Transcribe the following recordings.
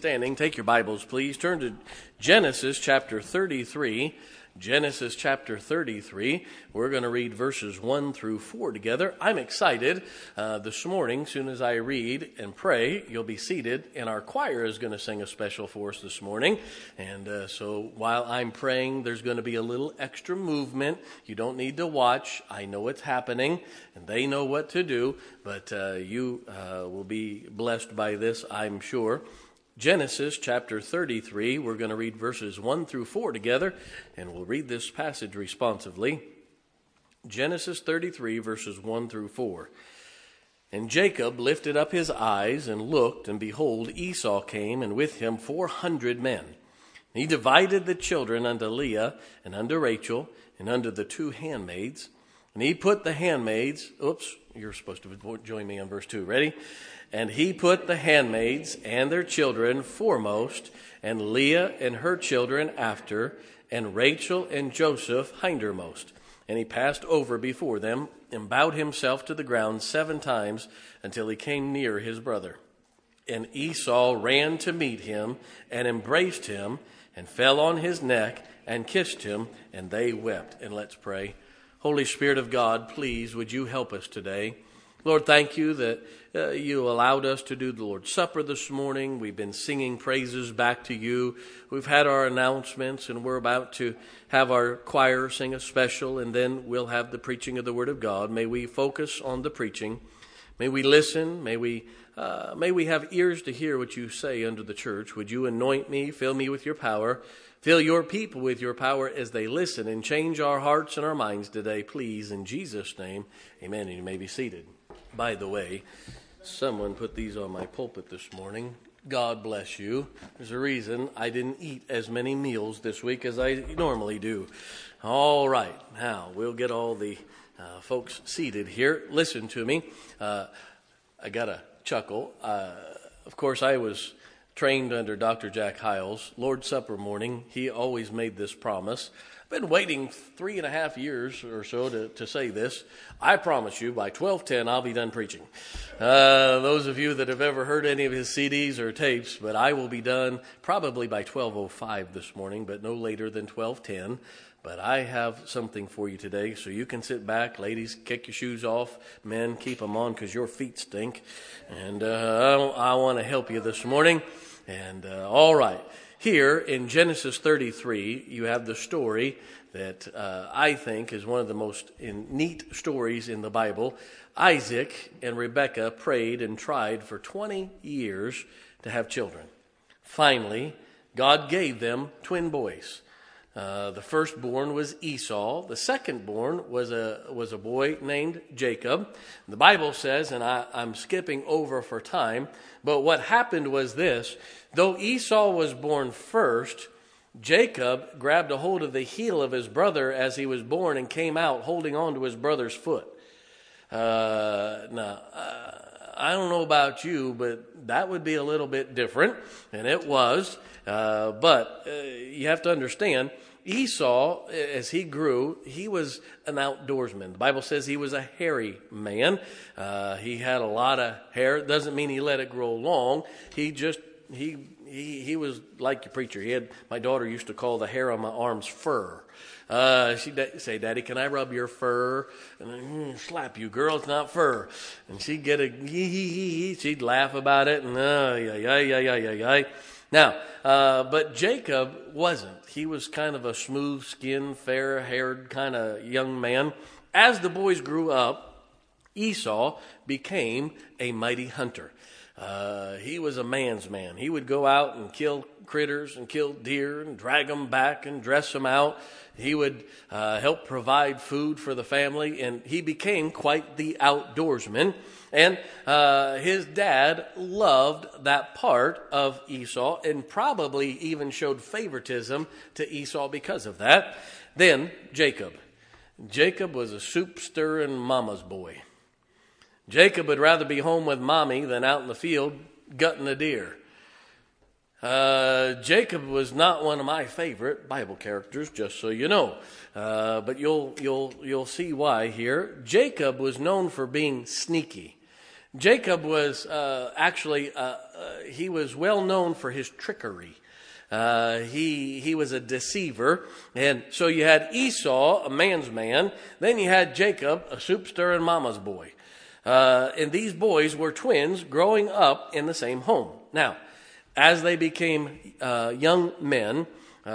standing. Take your Bibles, please. Turn to Genesis chapter 33. Genesis chapter 33. We're going to read verses 1 through 4 together. I'm excited this morning. Soon as I read and pray, you'll be seated, and our choir is going to sing a special for us this morning. And so while I'm praying, there's going to be a little extra movement. You don't need to watch. I know it's happening, and they know what to do, but you will be blessed by this, I'm sure. Genesis chapter 33, we're going to read verses 1 through 4 together, and we'll read this passage responsively. Genesis 33, verses 1 through 4. And Jacob lifted up his eyes and looked, and behold, Esau came, and with him 400 men. And he divided the children unto Leah, and unto Rachel, and unto the two handmaids. And he put the handmaids, you're supposed to join me on verse 2, ready? And he put the handmaids and their children foremost, and Leah and her children after, and Rachel and Joseph hindermost. And he passed over before them, and bowed himself to the ground 7 times, until he came near his brother. And Esau ran to meet him, and embraced him, and fell on his neck, and kissed him, and they wept. And let's pray. Holy Spirit of God, please, would you help us today? Lord, thank you that you allowed us to do the Lord's Supper this morning. We've been singing praises back to you. We've had our announcements, and we're about to have our choir sing a special, and then we'll have the preaching of the Word of God. May we focus on the preaching. May we listen. May we have ears to hear what you say unto the church. Would you anoint me, fill me with your power, fill your people with your power as they listen, and change our hearts and our minds today, please, in Jesus' name. Amen. And you may be seated. By the way, someone put these on my pulpit this morning. God bless you. There's a reason I didn't eat as many meals this week as I normally do. All right. Now, we'll get all the folks seated here. Listen to me. I got a chuckle. Of course, I was trained under Dr. Jack Hiles. Lord's Supper morning, he always made this promise. I've been waiting 3.5 years or so to say this. I promise you, by 12:10, I'll be done preaching. Those of you that have ever heard any of his CDs or tapes, but I will be done probably by 12:05 this morning, but no later than 12:10. But I have something for you today, so you can sit back. Ladies, kick your shoes off. Men, keep them on because your feet stink. And I want to help you this morning. And all right. Here in Genesis 33, you have the story that I think is one of the most neat stories in the Bible. Isaac and Rebekah prayed and tried for 20 years to have children. Finally, God gave them twin boys. The firstborn was Esau. The secondborn was a boy named Jacob. The Bible says, and I'm skipping over for time, but what happened was this. Though Esau was born first, Jacob grabbed a hold of the heel of his brother as he was born and came out holding on to his brother's foot. I don't know about you, but that would be a little bit different, and it was. But you have to understand, Esau, as he grew, he was an outdoorsman. The Bible says he was a hairy man. He had a lot of hair. It doesn't mean he let it grow long. He was like your preacher. My daughter used to call the hair on my arms fur. She'd say, "Daddy, can I rub your fur?" And slap you, girl, it's not fur. And she'd get she'd laugh about it. And Now, but Jacob wasn't. He was kind of a smooth-skinned, fair-haired kind of young man. As the boys grew up, Esau became a mighty hunter. He was a man's man. He would go out and kill critters and kill deer and drag them back and dress them out. He would help provide food for the family, and he became quite the outdoorsman. And his dad loved that part of Esau and probably even showed favoritism to Esau because of that. Then Jacob. Jacob was a soup-stirring mama's boy. Jacob would rather be home with mommy than out in the field gutting a deer. Jacob was not one of my favorite Bible characters, just so you know. But you'll see why here. Jacob was known for being sneaky. Jacob was he was well known for his trickery. He was a deceiver. And so you had Esau, a man's man. Then you had Jacob, a soup stirring mama's boy. And these boys were twins growing up in the same home. Now, as they became young men,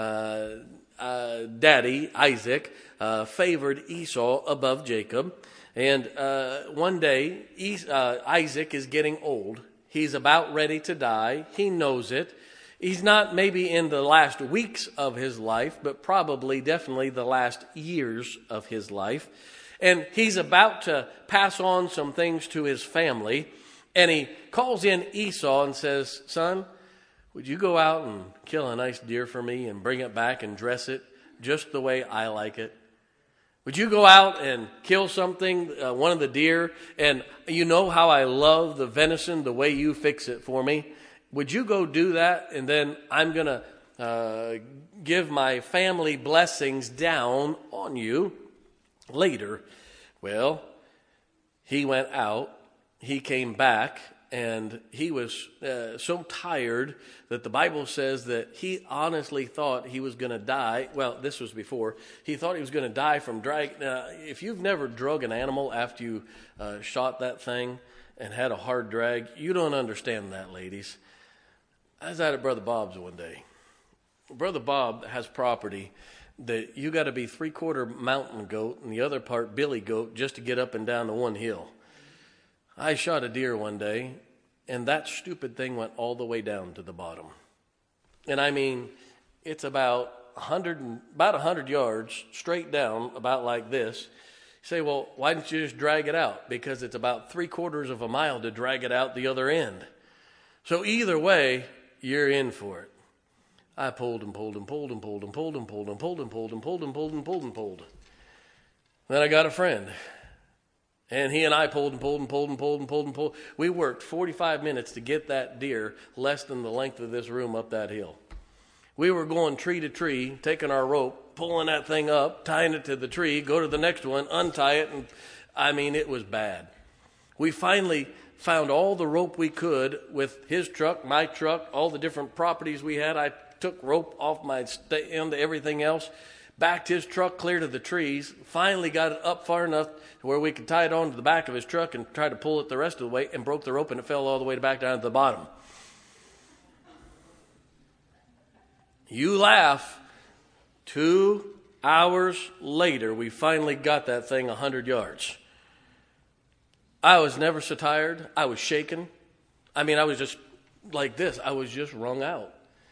Daddy, Isaac, favored Esau above Jacob. And one day, Isaac is getting old. He's about ready to die. He knows it. He's not maybe in the last weeks of his life, but probably definitely the last years of his life. And he's about to pass on some things to his family. And he calls in Esau and says, "Son, would you go out and kill a nice deer for me and bring it back and dress it just the way I like it? Would you go out and kill something, one of the deer, and you know how I love the venison the way you fix it for me? Would you go do that, and then I'm going to give my family blessings down on you later?" Well, he went out, he came back, and he was so tired that the Bible says that he honestly thought he was going to die. Well, this was before. He thought he was going to die from drag. Now, if you've never drug an animal after you shot that thing and had a hard drag, you don't understand that, ladies. I was out at Brother Bob's one day. Brother Bob has property that you got to be 3/4 mountain goat and the other part billy goat just to get up and down to one hill. I shot a deer one day, and that stupid thing went all the way down to the bottom. And I mean, it's about 100 yards straight down, about like this. You say, well, why didn't you just drag it out? Because it's about 3/4 of a mile to drag it out the other end. So either way, you're in for it. I pulled and pulled and pulled and pulled and pulled and pulled and pulled and pulled and pulled and pulled and pulled and pulled. Then I got a friend. And he and I pulled and pulled and pulled and pulled and pulled and pulled. We worked 45 minutes to get that deer less than the length of this room up that hill. We were going tree to tree, taking our rope, pulling that thing up, tying it to the tree, go to the next one, untie it, and I mean, it was bad. We finally found all the rope we could with his truck, my truck, all the different properties we had. I took rope off my end to everything else, backed his truck clear to the trees, finally got it up far enough to where we could tie it onto the back of his truck and try to pull it the rest of the way, and broke the rope, and it fell all the way back down to the bottom. You laugh. 2 hours later, we finally got that thing 100 yards. I was never so tired. I was shaking. I mean, I was just like this. I was just wrung out.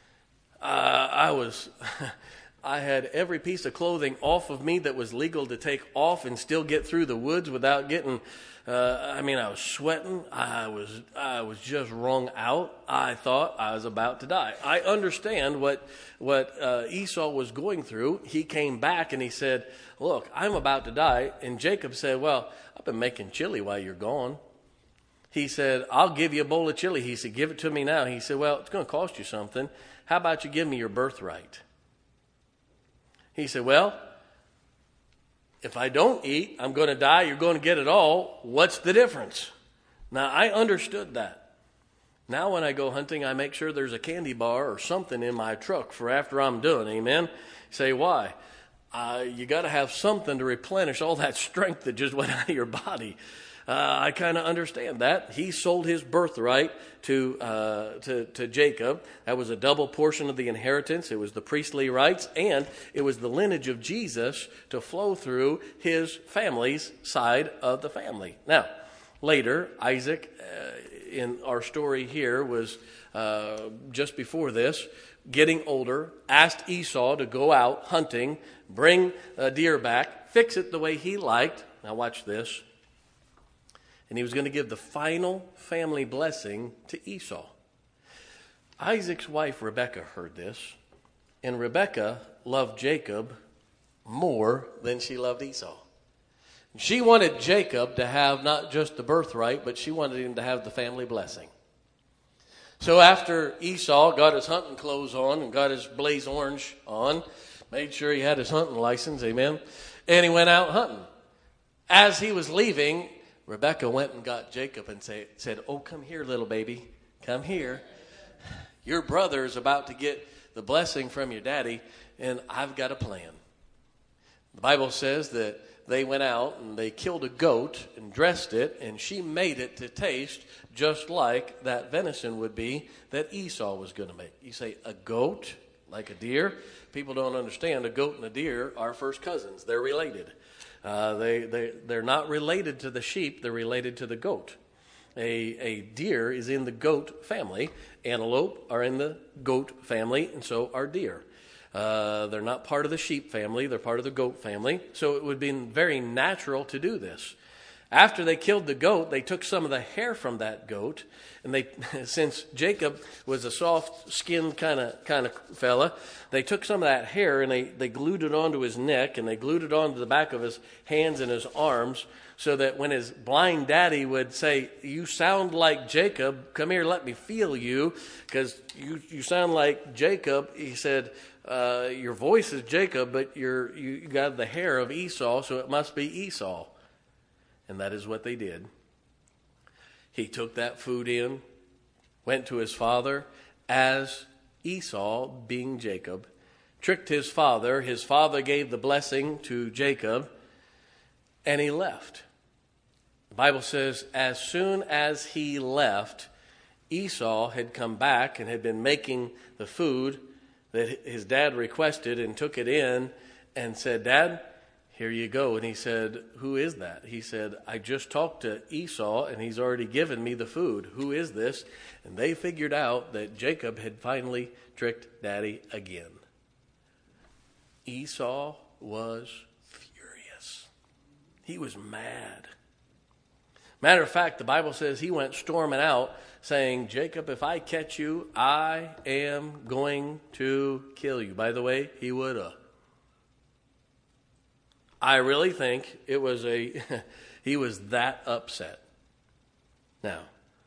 I had every piece of clothing off of me that was legal to take off and still get through the woods without getting, I was sweating. I was just wrung out. I thought I was about to die. I understand what Esau was going through. He came back and he said, "Look, I'm about to die." And Jacob said, "Well, I've been making chili while you're gone." He said, "I'll give you a bowl of chili." He said, "Give it to me now." He said, "Well, it's going to cost you something. How about you give me your birthright?" He said, "Well, if I don't eat, I'm going to die. You're going to get it all. What's the difference?" Now, I understood that. Now, when I go hunting, I make sure there's a candy bar or something in my truck for after I'm done. Amen? You say, why? You got to have something to replenish all that strength that just went out of your body. I kind of understand that. He sold his birthright to Jacob. That was a double portion of the inheritance. It was the priestly rights, and it was the lineage of Jesus to flow through his family's side of the family. Now, later, Isaac, in our story here, was just before this, getting older, asked Esau to go out hunting, bring a deer back, fix it the way he liked. Now watch this. And he was going to give the final family blessing to Esau. Isaac's wife, Rebekah, heard this. And Rebekah loved Jacob more than she loved Esau. She wanted Jacob to have not just the birthright, but she wanted him to have the family blessing. So after Esau got his hunting clothes on and got his blaze orange on, made sure he had his hunting license, amen, and he went out hunting. As he was leaving, Rebekah went and got Jacob and said, "Oh, come here, little baby. Come here. Your brother is about to get the blessing from your daddy, and I've got a plan." The Bible says that they went out and they killed a goat and dressed it, and she made it to taste just like that venison would be that Esau was going to make. You say, a goat, like a deer? People don't understand. A goat and a deer are first cousins. They're related. They're not related to the sheep. They're related to the goat. A deer is in the goat family. Antelope are in the goat family, and so are deer. They're not part of the sheep family. They're part of the goat family. So it would be very natural to do this. After they killed the goat, they took some of the hair from that goat, and since Jacob was a soft-skinned kind of fella, they took some of that hair and they glued it onto his neck, and they glued it onto the back of his hands and his arms, so that when his blind daddy would say, "You sound like Jacob, come here, let me feel you, because you sound like Jacob," he said, "Your voice is Jacob, but you got the hair of Esau, so it must be Esau." And that is what they did. He took that food in, went to his father as Esau, being Jacob, tricked his father. His father gave the blessing to Jacob, and he left. The Bible says as soon as he left, Esau had come back and had been making the food that his dad requested, and took it in and said, "Dad, here you go." And he said, "Who is that?" He said, "I just talked to Esau, and he's already given me the food. Who is this?" And they figured out that Jacob had finally tricked Daddy again. Esau was furious. He was mad. Matter of fact, the Bible says he went storming out saying, "Jacob, if I catch you, I am going to kill you." By the way, he would have. I really think it was he was that upset. Now,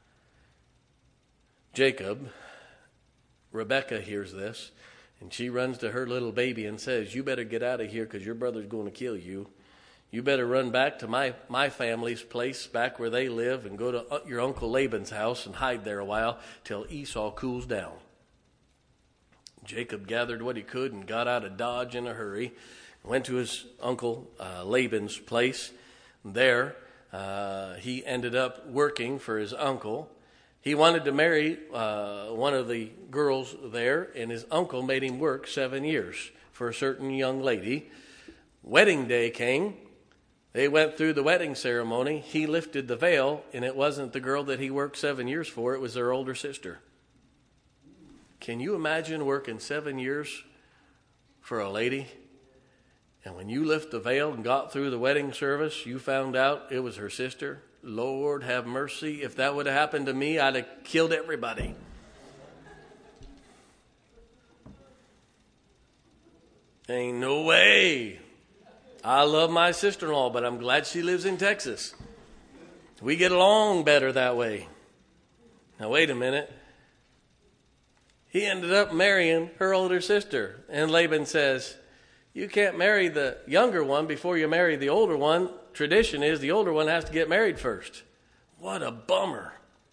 Rebekah hears this, and she runs to her little baby and says, "You better get out of here, because your brother's going to kill you. You better run back to my family's place back where they live, and go to your Uncle Laban's house and hide there a while till Esau cools down." Jacob gathered what he could and got out of Dodge in a hurry. Went to his uncle Laban's place. There, he ended up working for his uncle. He wanted to marry one of the girls there, and his uncle made him work 7 years for a certain young lady. Wedding day came. They went through the wedding ceremony. He lifted the veil, and it wasn't the girl that he worked 7 years for. It was their older sister. Can you imagine working 7 years for a lady? And when you lift the veil and got through the wedding service, you found out it was her sister? Lord have mercy. If that would have happened to me, I'd have killed everybody. Ain't no way. I love my sister-in-law, but I'm glad she lives in Texas. We get along better that way. Now, wait a minute. He ended up marrying her older sister. And Laban says, "You can't marry the younger one before you marry the older one. Tradition is the older one has to get married first." What a bummer.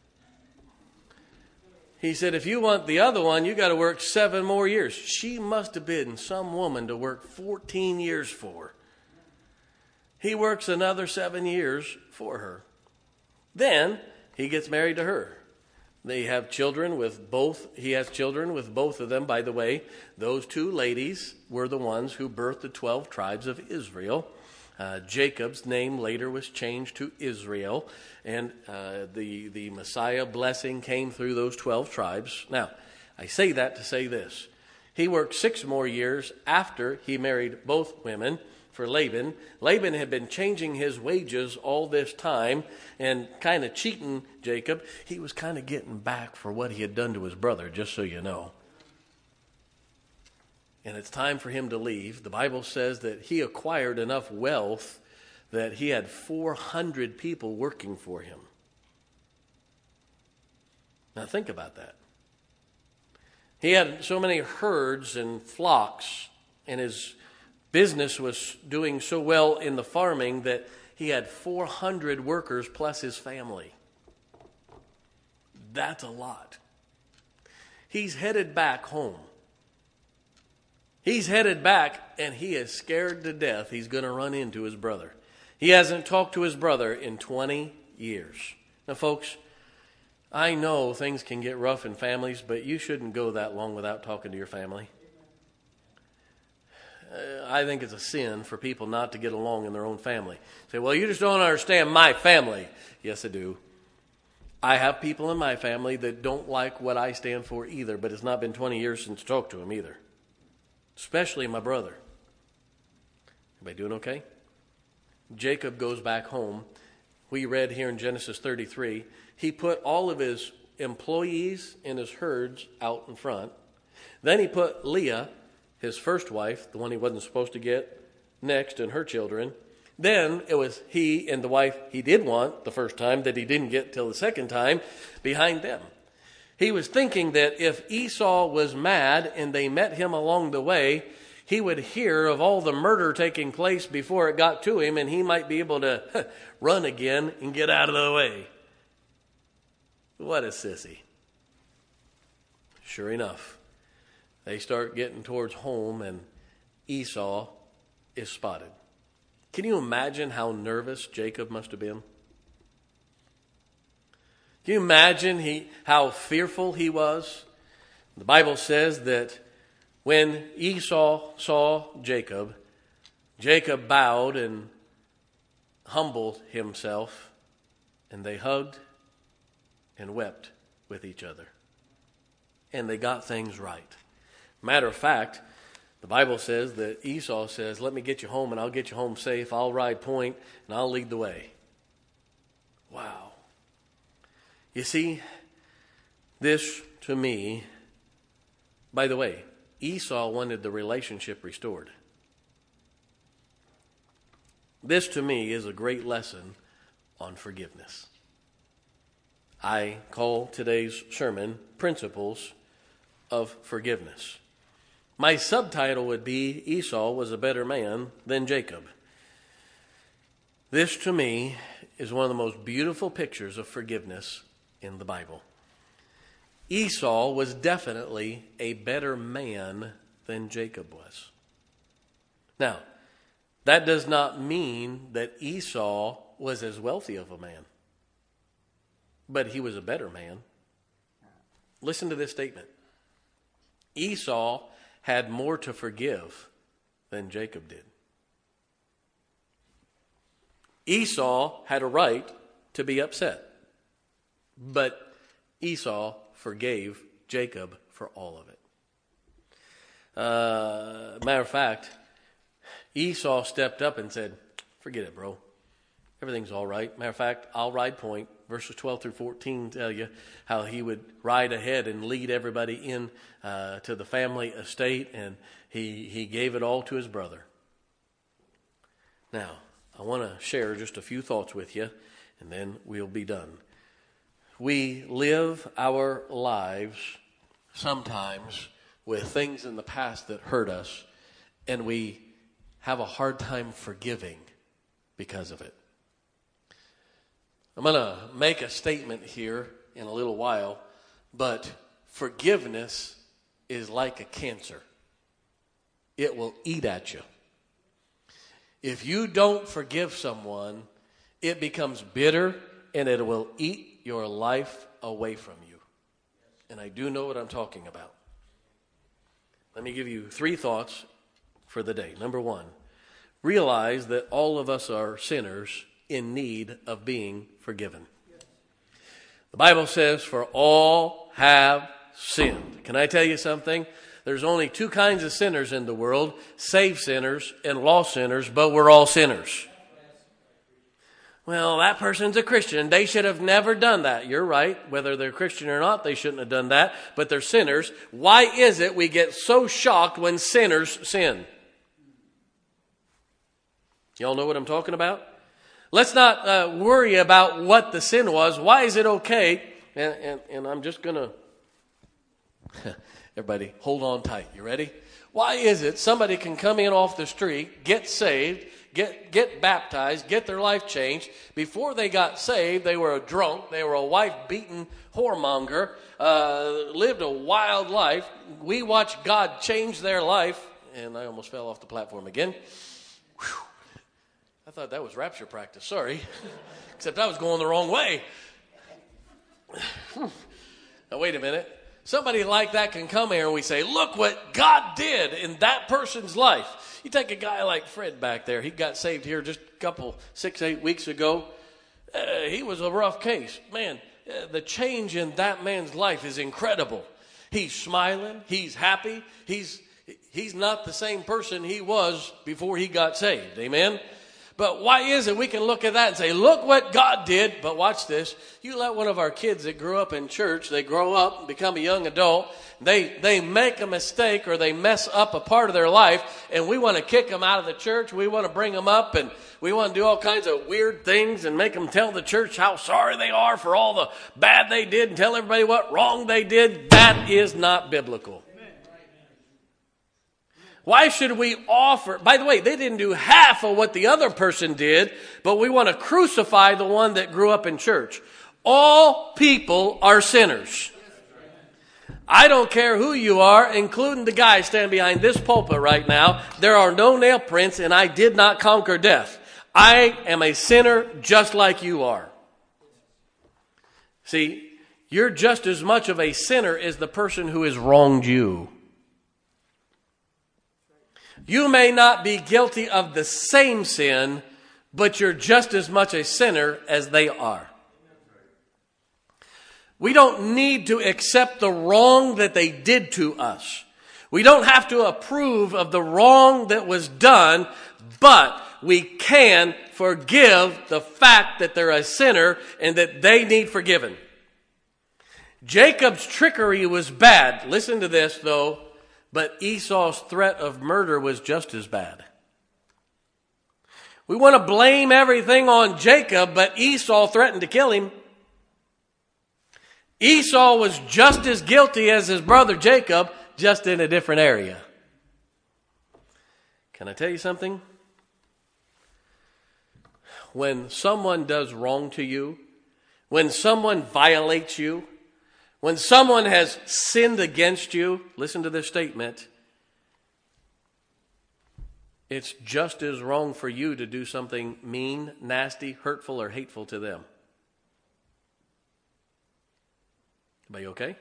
He said, "If you want the other one, you got to work 7 more years. She must have been some woman to work 14 years for. He works another 7 years for her. Then he gets married to her. They have children with both. He has children with both of them. By the way, those 2 ladies were the ones who birthed the 12 tribes of Israel. Jacob's name later was changed to Israel, and the Messiah blessing came through those 12 tribes. Now, I say that to say this. He worked 6 more years after he married both women for Laban. Laban had been changing his wages all this time and kind of cheating Jacob. He was kind of getting back for what he had done to his brother, just so you know. And it's time for him to leave. The Bible says that he acquired enough wealth that he had 400 people working for him. Now think about that. He had so many herds and flocks, and his business was doing so well in the farming that he had 400 workers plus his family. That's a lot. He's headed back home. He's headed back, and he is scared to death he's going to run into his brother. He hasn't talked to his brother in 20 years. Now, folks, I know things can get rough in families, but you shouldn't go that long without talking to your family. I think it's a sin for people not to get along in their own family. Say, well, you just don't understand my family. Yes, I do. I have people in my family that don't like what I stand for either, but it's not been 20 years since I talked to them either. Especially my brother. Everybody doing okay? Jacob goes back home. We read here in Genesis 33, he put all of his employees and his herds out in front. Then he put Leah, his first wife, the one he wasn't supposed to get, next, and her children. Then it was he and the wife he did want the first time that he didn't get till the second time behind them. He was thinking that if Esau was mad and they met him along the way, he would hear of all the murder taking place before it got to him, and he might be able to run again and get out of the way. What a sissy. Sure enough, they start getting towards home, and Esau is spotted. Can you imagine how nervous Jacob must have been? Can you imagine how fearful he was? The Bible says that when Esau saw Jacob, Jacob bowed and humbled himself, and they hugged and wept with each other. And they got things right. Matter of fact, the Bible says that Esau says, let me get you home and I'll get you home safe. I'll ride point and I'll lead the way. Wow. You see, this to me, by the way, Esau wanted the relationship restored. This to me is a great lesson on forgiveness. I call today's sermon Principles of Forgiveness. My subtitle would be Esau was a better man than Jacob. This to me is one of the most beautiful pictures of forgiveness in the Bible. Esau was definitely a better man than Jacob was. Now, that does not mean that Esau was as wealthy of a man, but he was a better man. Listen to this statement. Esau had more to forgive than Jacob did. Esau had a right to be upset, but Esau forgave Jacob for all of it. Matter of fact, Esau stepped up and said, forget it, bro. Everything's all right. Matter of fact, I'll ride point. Verses 12 through 14 tell you how he would ride ahead and lead everybody in to the family estate, and he gave it all to his brother. Now, I want to share just a few thoughts with you, and then we'll be done. We live our lives sometimes with things in the past that hurt us, and we have a hard time forgiving because of it. I'm going to make a statement here in a little while, but forgiveness is like a cancer. It will eat at you. If you don't forgive someone, it becomes bitter and it will eat your life away from you. And I do know what I'm talking about. Let me give you 3 thoughts for the day. Number 1, realize that all of us are sinners in need of being forgiven. The Bible says, for all have sinned. Can I tell you something? There's only 2 kinds of sinners in the world, saved sinners and lost sinners, but we're all sinners. Well, that person's a Christian. They should have never done that. You're right. Whether they're Christian or not, they shouldn't have done that, but they're sinners. Why is it we get so shocked when sinners sin? Y'all know what I'm talking about? Let's not worry about what the sin was. Why is it okay? And I'm just going to Everybody, hold on tight. You ready? Why is it somebody can come in off the street, get saved, get baptized, get their life changed? Before they got saved, they were a drunk, they were a wife-beaten whoremonger, lived a wild life. We watched God change their life, and I almost fell off the platform again. Whew. I thought that was rapture practice. Sorry. Except I was going the wrong way. Now, wait a minute. Somebody like that can come here and we say, look what God did in that person's life. You take a guy like Fred back there. He got saved here just a couple, 6-8 weeks ago. He was a rough case. Man, the change in that man's life is incredible. He's smiling. He's happy. He's not the same person he was before he got saved. Amen? But why is it we can look at that and say, look what God did. But watch this. You let one of our kids that grew up in church, they grow up and become a young adult. They make a mistake or they mess up a part of their life. And we want to kick them out of the church. We want to bring them up and we want to do all kinds of weird things and make them tell the church how sorry they are for all the bad they did and tell everybody what wrong they did. That is not biblical. Why should we offer? By the way, they didn't do half of what the other person did, but we want to crucify the one that grew up in church. All people are sinners. I don't care who you are, including the guy standing behind this pulpit right now. There are no nail prints, and I did not conquer death. I am a sinner just like you are. See, you're just as much of a sinner as the person who has wronged you. You may not be guilty of the same sin, but you're just as much a sinner as they are. We don't need to accept the wrong that they did to us. We don't have to approve of the wrong that was done, but we can forgive the fact that they're a sinner and that they need forgiven. Jacob's trickery was bad. Listen to this, though. But Esau's threat of murder was just as bad. We want to blame everything on Jacob, but Esau threatened to kill him. Esau was just as guilty as his brother Jacob, just in a different area. Can I tell you something? When someone does wrong to you, when someone violates you, when someone has sinned against you, listen to this statement. It's just as wrong for you to do something mean, nasty, hurtful, or hateful to them. Everybody okay?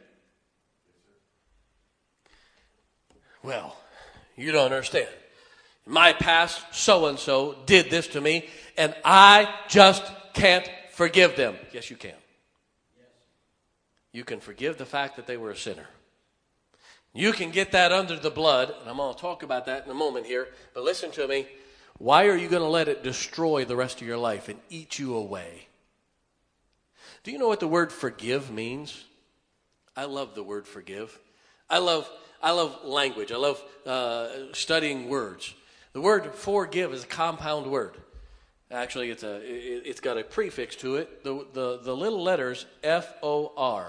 Well, you don't understand. My past so-and-so did this to me, and I just can't forgive them. Yes, you can. You can forgive the fact that they were a sinner. You can get that under the blood, and I'm going to talk about that in a moment here, but listen to me. Why are you going to let it destroy the rest of your life and eat you away? Do you know what the word forgive means? I love the word forgive. I love language. I love studying words. The word forgive is a compound word. Actually, it's got a prefix to it. The little letters F-O-R.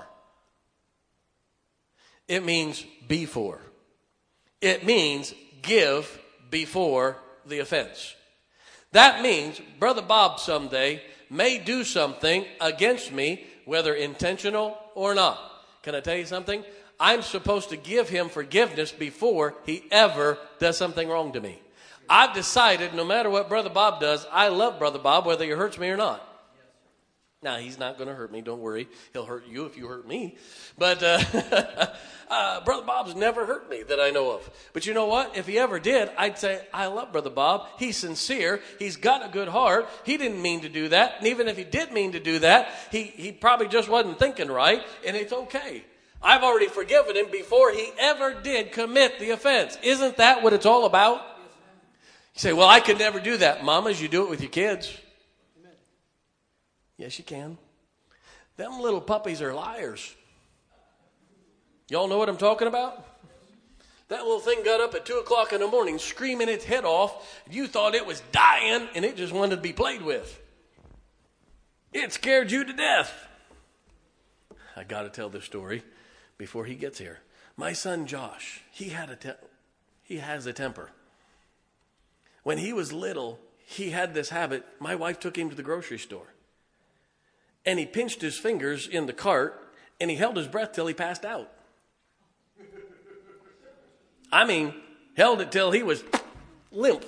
It means before. It means give before the offense. That means Brother Bob someday may do something against me, whether intentional or not. Can I tell you something? I'm supposed to give him forgiveness before he ever does something wrong to me. I've decided no matter what Brother Bob does, I love Brother Bob whether he hurts me or not. Now, he's not going to hurt me. Don't worry. He'll hurt you if you hurt me. But Brother Bob's never hurt me that I know of. But you know what? If he ever did, I'd say, I love Brother Bob. He's sincere. He's got a good heart. He didn't mean to do that. And even if he did mean to do that, he probably just wasn't thinking right. And it's okay. I've already forgiven him before he ever did commit the offense. Isn't that what it's all about? You say, well, I could never do that. Mamas, you do it with your kids. Yes, you can. Them little puppies are liars. Y'all know what I'm talking about? That little thing got up at 2 o'clock in the morning screaming its head off. You thought it was dying and it just wanted to be played with. It scared you to death. I got to tell this story before he gets here. My son Josh, he has a temper. When he was little, he had this habit. My wife took him to the grocery store. And he pinched his fingers in the cart, and he held his breath till he passed out. I mean, held it till he was limp.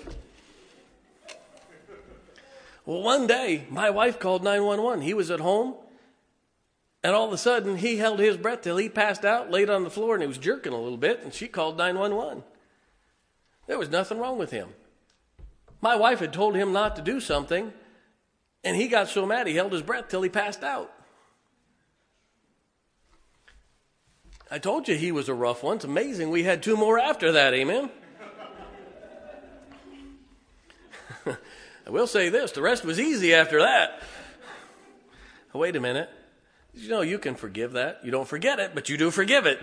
Well, one day, my wife called 911. He was at home, and all of a sudden, he held his breath till he passed out, laid on the floor, and he was jerking a little bit, and she called 911. There was nothing wrong with him. My wife had told him not to do something, and he got so mad he held his breath till he passed out. I told you he was a rough one. It's amazing we had 2 more after that, amen? I will say this, the rest was easy after that. Wait a minute. You know, you can forgive that. You don't forget it, but you do forgive it.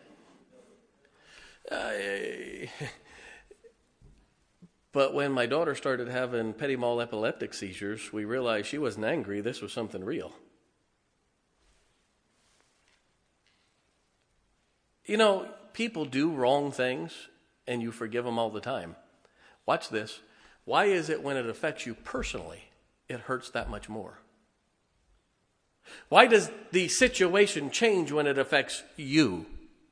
But when my daughter started having petit mal epileptic seizures, we realized she wasn't angry. This was something real. You know, people do wrong things, and you forgive them all the time. Watch this. Why is it when it affects you personally, it hurts that much more? Why does the situation change when it affects you?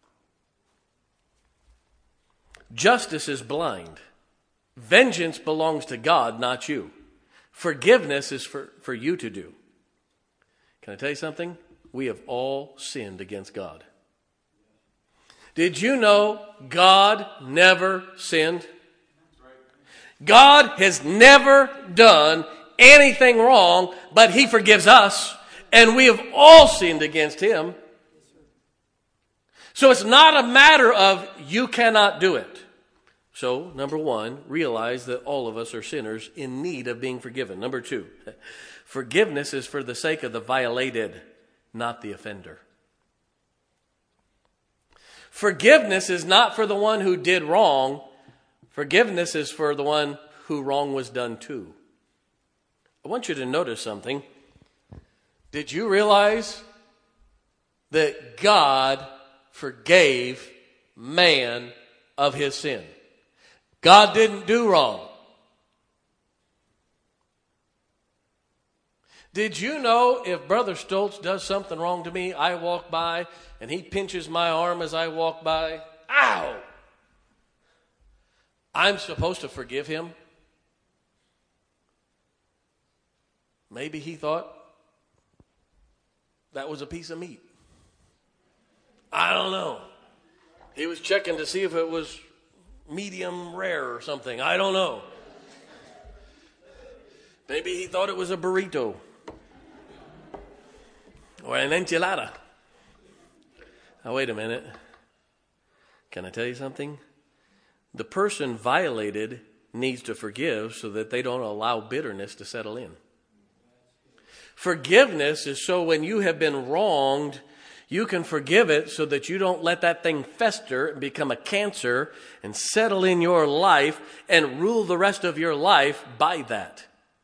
Justice is blind. Vengeance belongs to God, not you. Forgiveness is for you to do. Can I tell you something? We have all sinned against God. Did you know God never sinned? God has never done anything wrong, but he forgives us, and we have all sinned against him. So it's not a matter of you cannot do it. So, number 1, realize that all of us are sinners in need of being forgiven. Number 2, forgiveness is for the sake of the violated, not the offender. Forgiveness is not for the one who did wrong. Forgiveness is for the one who wrong was done to. I want you to notice something. Did you realize that God forgave man of his sin? God didn't do wrong. Did you know if Brother Stoltz does something wrong to me, I walk by and he pinches my arm as I walk by? Ow! I'm supposed to forgive him? Maybe he thought that was a piece of meat. I don't know. He was checking to see if it was medium rare or something. I don't know. Maybe he thought it was a burrito or an enchilada. Now, wait a minute. Can I tell you something? The person violated needs to forgive so that they don't allow bitterness to settle in. Forgiveness is so when you have been wronged, you can forgive it so that you don't let that thing fester and become a cancer and settle in your life and rule the rest of your life by that.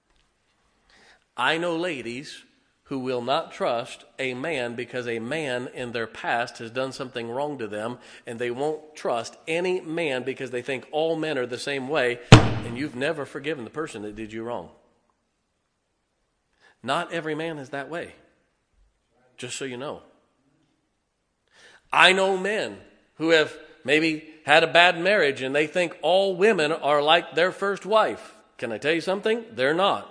I know ladies who will not trust a man because a man in their past has done something wrong to them, and they won't trust any man because they think all men are the same way, and you've never forgiven the person that did you wrong. Not every man is that way, just so you know. I know men who have maybe had a bad marriage and they think all women are like their first wife. Can I tell you something? They're not.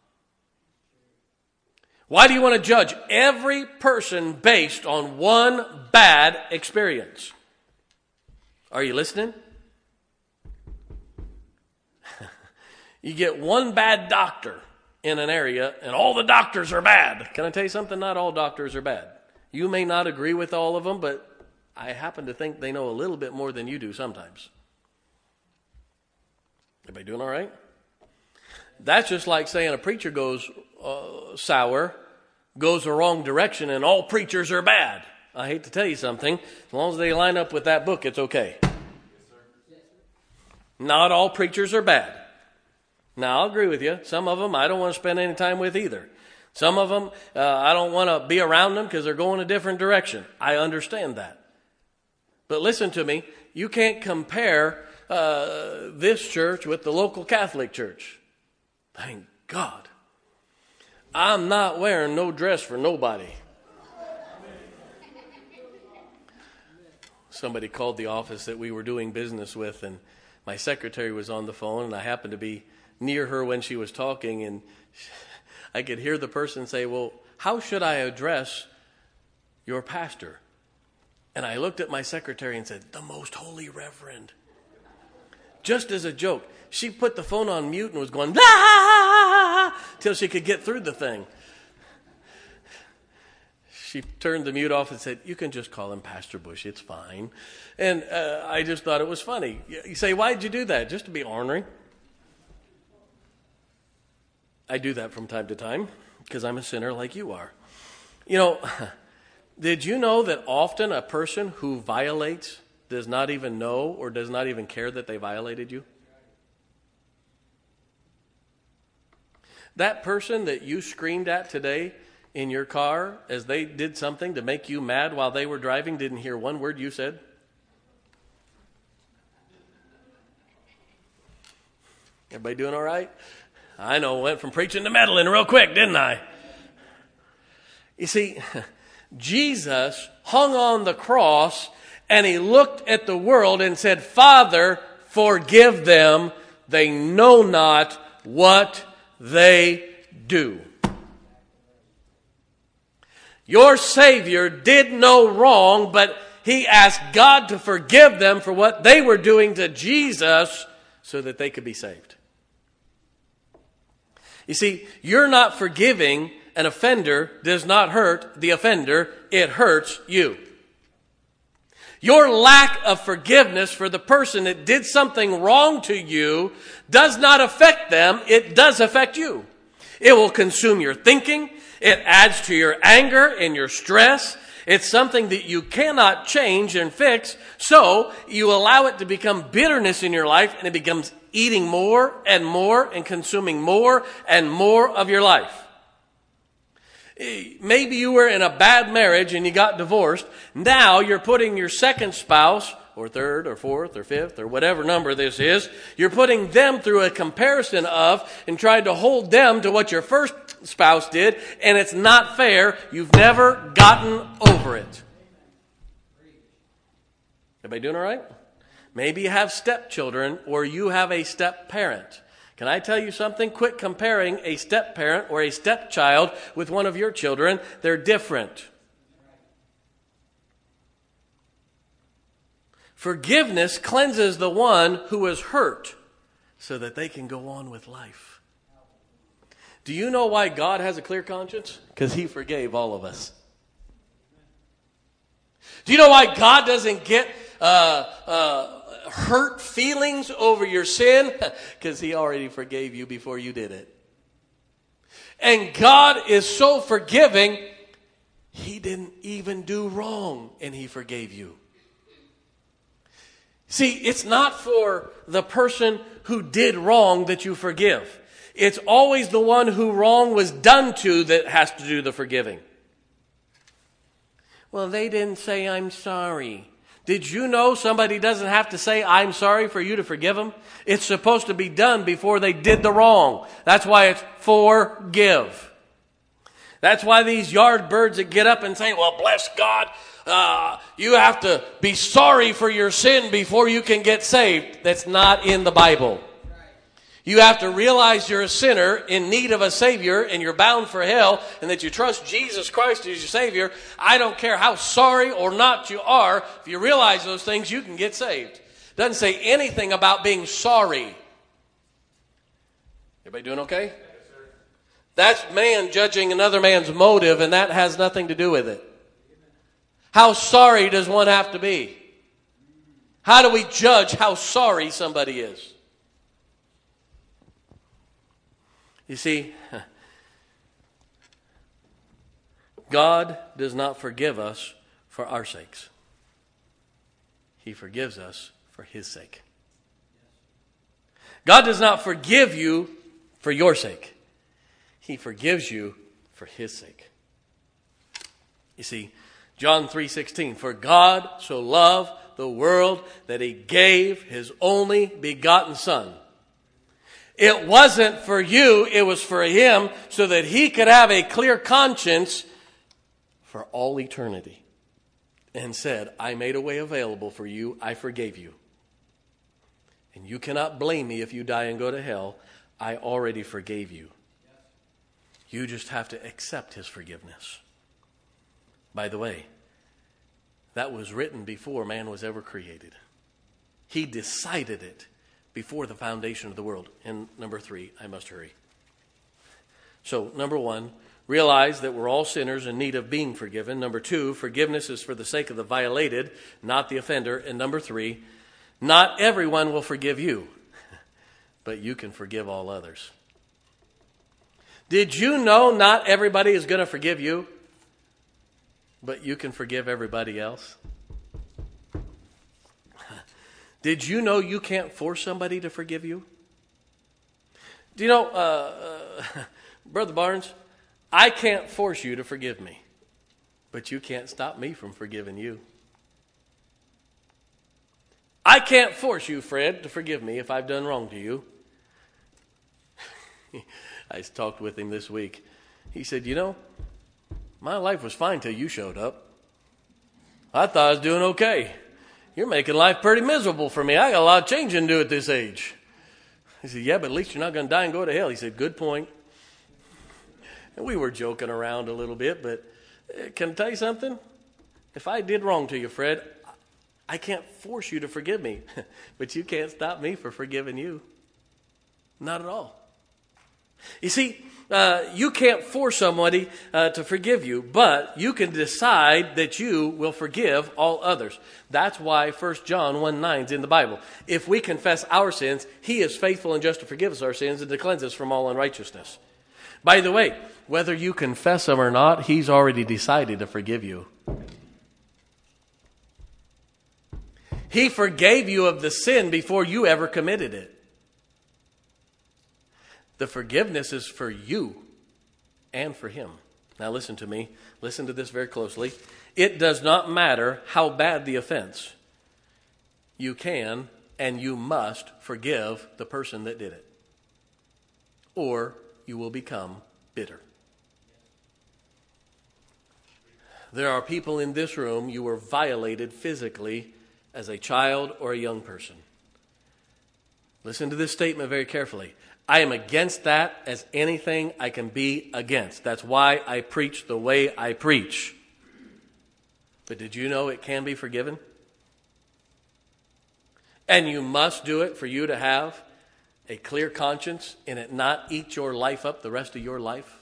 Why do you want to judge every person based on one bad experience? Are you listening? You get one bad doctor in an area and all the doctors are bad. Can I tell you something? Not all doctors are bad. You may not agree with all of them, but I happen to think they know a little bit more than you do sometimes. Everybody doing all right? That's just like saying a preacher goes sour, goes the wrong direction, and all preachers are bad. I hate to tell you something. As long as they line up with that book, it's okay. Yes, sir. Not all preachers are bad. Now, I'll agree with you. Some of them I don't want to spend any time with either. Some of them I don't want to be around them because they're going a different direction. I understand that. But listen to me, you can't compare this church with the local Catholic church. Thank God. I'm not wearing no dress for nobody. Somebody called the office that we were doing business with, and my secretary was on the phone, and I happened to be near her when she was talking, and I could hear the person say, well, how should I address your pastor? And I looked at my secretary and said, the most holy reverend. Just as a joke. She put the phone on mute and was going, ah, till she could get through the thing. She turned the mute off and said, you can just call him Pastor Bush, it's fine. And I just thought it was funny. You say, why'd you do that? Just to be ornery? I do that from time to time because I'm a sinner like you are. You know, did you know that often a person who violates does not even know or does not even care that they violated you? That person that you screamed at today in your car as they did something to make you mad while they were driving didn't hear one word you said? Everybody doing all right? I know, went from preaching to meddling real quick, didn't I? You see, Jesus hung on the cross and he looked at the world and said, Father, forgive them. They know not what they do. Your Savior did no wrong, but he asked God to forgive them for what they were doing to Jesus so that they could be saved. You see, you're not forgiving an offender does not hurt the offender, it hurts you. Your lack of forgiveness for the person that did something wrong to you does not affect them, it does affect you. It will consume your thinking, it adds to your anger and your stress. It's something that you cannot change and fix, so you allow it to become bitterness in your life, and it becomes eating more and consuming more and more of your life. Maybe you were in a bad marriage and you got divorced. Now you're putting your second spouse, or third, or fourth, or fifth, or whatever number this is, you're putting them through a comparison of and trying to hold them to what your first spouse did, and it's not fair. You've never gotten over it. Everybody doing all right? Maybe you have stepchildren or you have a step-parent. Can I tell you something? Quit comparing a step-parent or a stepchild with one of your children. They're different. Forgiveness cleanses the one who is hurt so that they can go on with life. Do you know why God has a clear conscience? Because he forgave all of us. Do you know why God doesn't get hurt feelings over your sin? Because he already forgave you before you did it. And God is so forgiving, he didn't even do wrong and he forgave you. See, it's not for the person who did wrong that you forgive. It's always the one who wrong was done to that has to do the forgiving. Well, they didn't say, I'm sorry. Did you know somebody doesn't have to say, I'm sorry for you to forgive them? It's supposed to be done before they did the wrong. That's why it's forgive. That's why these yard birds that get up and say, well, bless God, you have to be sorry for your sin before you can get saved. That's not in the Bible. You have to realize you're a sinner in need of a Savior and you're bound for hell and that you trust Jesus Christ as your Savior. I don't care how sorry or not you are. If you realize those things, you can get saved. Doesn't say anything about being sorry. Everybody doing okay? That's man judging another man's motive, and that has nothing to do with it. How sorry does one have to be? How do we judge how sorry somebody is? You see, God does not forgive us for our sakes. He forgives us for his sake. God does not forgive you for your sake. He forgives you for his sake. You see, John 3:16, for God so loved the world that he gave his only begotten Son. It wasn't for you, it was for him, so that he could have a clear conscience for all eternity. And said, I made a way available for you, I forgave you. And you cannot blame me if you die and go to hell. I already forgave you. You just have to accept his forgiveness. By the way, that was written before man was ever created. He decided it before the foundation of the world. And number 3, I must hurry. So, number 1, realize that we're all sinners in need of being forgiven. Number 2, forgiveness is for the sake of the violated, not the offender. And number 3, not everyone will forgive you, but you can forgive all others. Did you know not everybody is going to forgive you, but you can forgive everybody else? Did you know you can't force somebody to forgive you? Do you know, Brother Barnes, I can't force you to forgive me, but you can't stop me from forgiving you. I can't force you, Fred, to forgive me if I've done wrong to you. I talked with him this week. He said, you know, my life was fine till you showed up. I thought I was doing okay. You're making life pretty miserable for me. I got a lot of changing to do at this age. He said, yeah, but at least you're not going to die and go to hell. He said, good point. And we were joking around a little bit, but can I tell you something? If I did wrong to you, Fred, I can't force you to forgive me, but you can't stop me from forgiving you. Not at all. You see, you can't force somebody to forgive you, but you can decide that you will forgive all others. That's why 1 John 1:9 is in the Bible. If we confess our sins, he is faithful and just to forgive us our sins and to cleanse us from all unrighteousness. By the way, whether you confess them or not, he's already decided to forgive you. He forgave you of the sin before you ever committed it. The forgiveness is for you and for him. Now listen to me. Listen to this very closely. It does not matter how bad the offense. You can and you must forgive the person that did it, or you will become bitter. There are people in this room, you were violated physically as a child or a young person. Listen to this statement very carefully. I am against that as anything I can be against. That's why I preach the way I preach. But did you know it can be forgiven? And you must do it for you to have a clear conscience and it not eat your life up the rest of your life.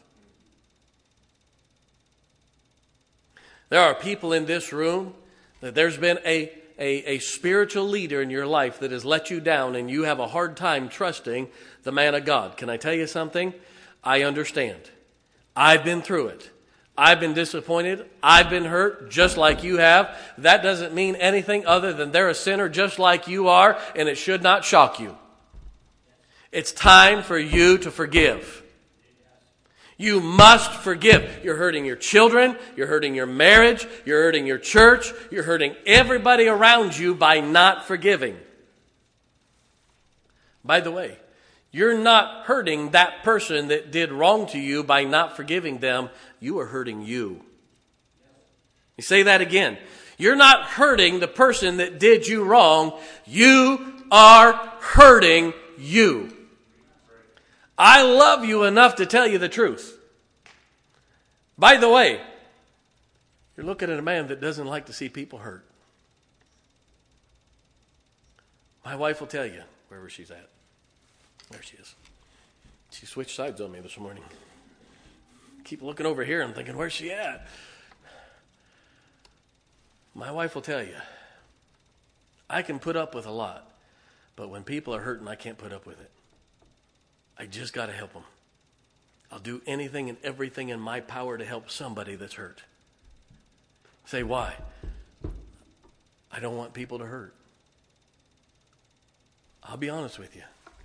There are people in this room that there's been a spiritual leader in your life that has let you down and you have a hard time trusting the man of God. Can I tell you something? I understand. I've been through it. I've been disappointed. I've been hurt just like you have. That doesn't mean anything other than they're a sinner just like you are, and it should not shock you. It's time for you to forgive. You must forgive. You're hurting your children. You're hurting your marriage. You're hurting your church. You're hurting everybody around you by not forgiving. By the way, you're not hurting that person that did wrong to you by not forgiving them. You are hurting you. You say that again. You're not hurting the person that did you wrong. You are hurting you. I love you enough to tell you the truth. By the way, you're looking at a man that doesn't like to see people hurt. My wife will tell you, wherever she's at. There she is. She switched sides on me this morning. Keep looking over here and thinking, where's she at? My wife will tell you, I can put up with a lot, but when people are hurting, I can't put up with it. I just got to help them. I'll do anything and everything in my power to help somebody that's hurt. Say, why? I don't want people to hurt. I'll be honest with you.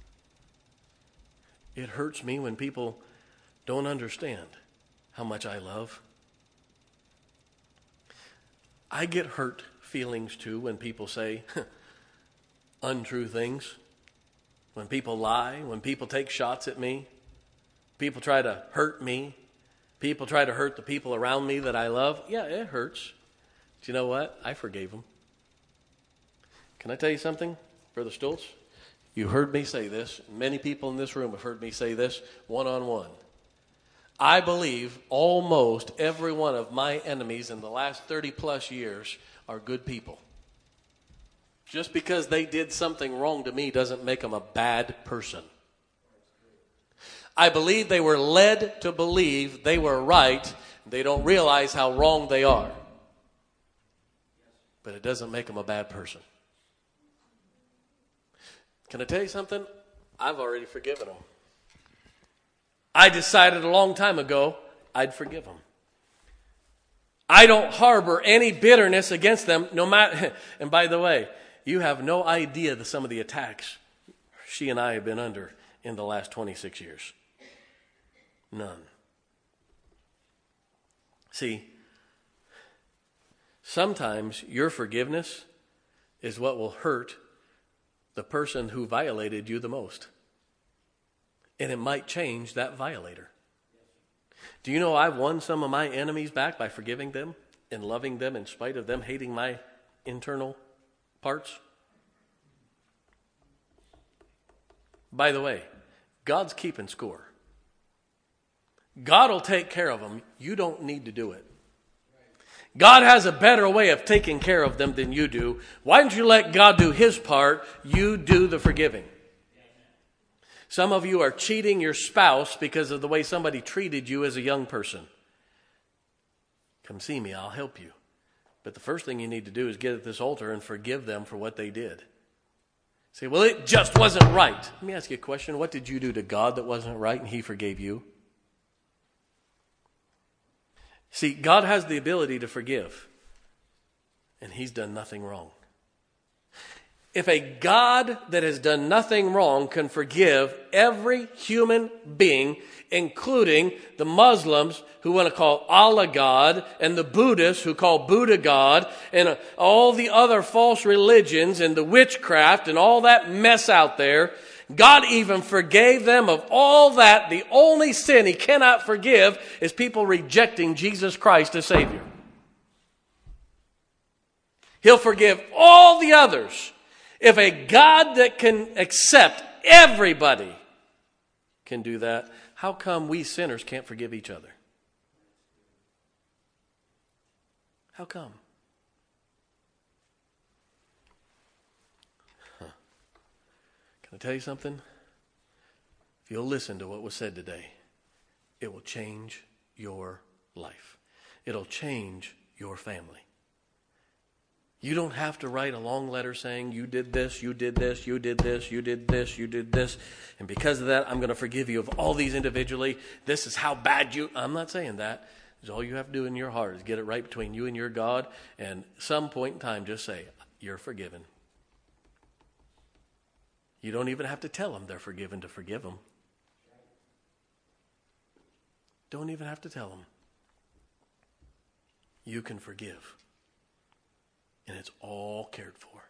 It hurts me when people don't understand how much I love. I get hurt feelings too when people say untrue things, when people lie, when people take shots at me, people try to hurt me, people try to hurt the people around me that I love. Yeah, it hurts. But you know what? I forgave them. Can I tell you something, Brother Stoltz? You heard me say this. Many people in this room have heard me say this one-on-one. I believe almost every one of my enemies in the last 30 plus years are good people. Just because they did something wrong to me doesn't make them a bad person. I believe they were led to believe they were right. They don't realize how wrong they are. But it doesn't make them a bad person. Can I tell you something? I've already forgiven them. I decided a long time ago I'd forgive them. I don't harbor any bitterness against them, no matter. And by the way, you have no idea some of the attacks she and I have been under in the last 26 years. None. See, sometimes your forgiveness is what will hurt the person who violated you the most. And it might change that violator. Do you know I've won some of my enemies back by forgiving them and loving them in spite of them hating my internal parts? By the way, God's keeping score. God will take care of them. You don't need to do it. God has a better way of taking care of them than you do. Why don't you let God do his part? You do the forgiving. Some of you are cheating your spouse because of the way somebody treated you as a young person. Come see me, I'll help you. But the first thing you need to do is get at this altar and forgive them for what they did. Say, well, it just wasn't right. Let me ask you a question. What did you do to God that wasn't right and he forgave you? See, God has the ability to forgive, and he's done nothing wrong. If a God that has done nothing wrong can forgive every human being, including the Muslims who want to call Allah God, and the Buddhists who call Buddha God, and all the other false religions and the witchcraft and all that mess out there, God even forgave them of all that. The only sin he cannot forgive is people rejecting Jesus Christ as Savior. He'll forgive all the others. If a God that can accept everybody can do that, how come we sinners can't forgive each other? How come? Can I tell you something? If you'll listen to what was said today, it will change your life. It'll change your family. You don't have to write a long letter saying, you did this, you did this, you did this, you did this, you did this. And because of that, I'm going to forgive you of all these individually. This is how bad you... I'm not saying that. It's all you have to do in your heart is get it right between you and your God. And some point in time, just say, you're forgiven. You don't even have to tell them they're forgiven to forgive them. Don't even have to tell them. You can forgive. And it's all cared for.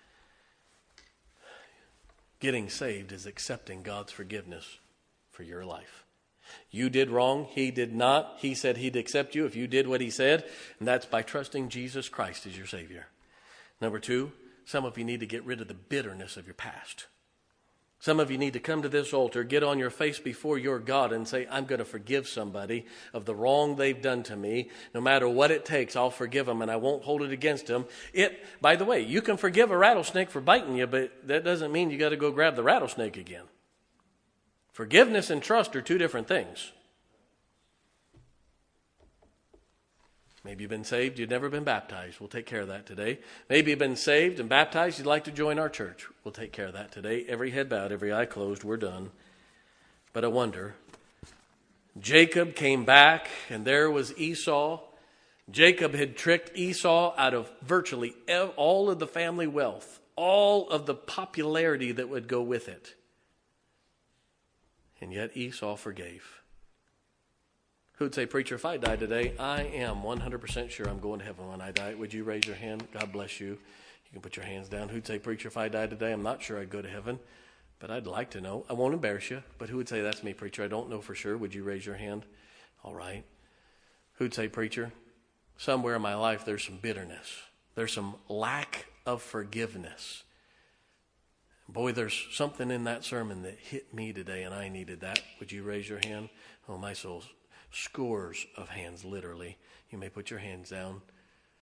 Getting saved is accepting God's forgiveness for your life. You did wrong. He did not. He said he'd accept you if you did what he said. And that's by trusting Jesus Christ as your Savior. Number two, some of you need to get rid of the bitterness of your past. Some of you need to come to this altar, get on your face before your God and say, I'm going to forgive somebody of the wrong they've done to me. No matter what it takes, I'll forgive them and I won't hold it against them. By the way, you can forgive a rattlesnake for biting you, but that doesn't mean you got to go grab the rattlesnake again. Forgiveness and trust are two different things. Maybe you've been saved, you've never been baptized. We'll take care of that today. Maybe you've been saved and baptized, you'd like to join our church. We'll take care of that today. Every head bowed, every eye closed, we're done. But I wonder, Jacob came back and there was Esau. Jacob had tricked Esau out of virtually all of the family wealth, all of the popularity that would go with it. And yet Esau forgave. Who'd say, preacher, if I die today, I am 100% sure I'm going to heaven when I die? Would you raise your hand? God bless you. You can put your hands down. Who'd say, preacher, if I die today, I'm not sure I'd go to heaven, but I'd like to know. I won't embarrass you, but who would say, that's me, preacher? I don't know for sure. Would you raise your hand? All right. Who'd say, preacher, somewhere in my life there's some bitterness. There's some lack of forgiveness. Boy, there's something in that sermon that hit me today, and I needed that. Would you raise your hand? Oh, my soul. Scores of hands, literally. You may put your hands down.